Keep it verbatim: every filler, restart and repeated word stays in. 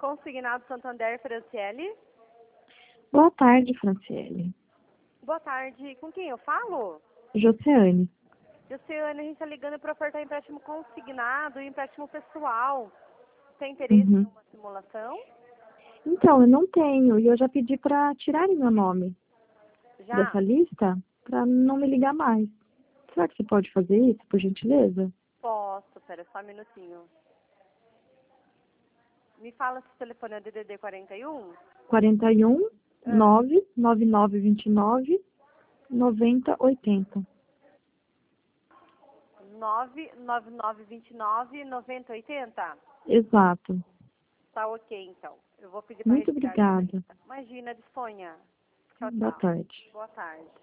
Consignado Santander, Franciele. Boa tarde, Franciele. Boa tarde. Com quem eu falo? Josiane. Josiane, a gente está ligando para ofertar empréstimo consignado e empréstimo pessoal. Tem interesse Uhum. em uma simulação? Então, eu não tenho e eu já pedi para tirarem meu nome Já? dessa lista para não me ligar mais. Será que você pode fazer isso, por gentileza? Posso, pera só um minutinho. Me fala se o telefone é D D D quarenta e um? quarenta e um, Ah. nove nove nove vinte e nove, noventa oitenta. nove nove nove dois nove, nove zero oito zero? Exato. Tá ok, então. Eu vou pedir para Muito retirar essa obrigada. lista. Imagina, disponha. Tchau, Boa tchau. tarde. Boa tarde.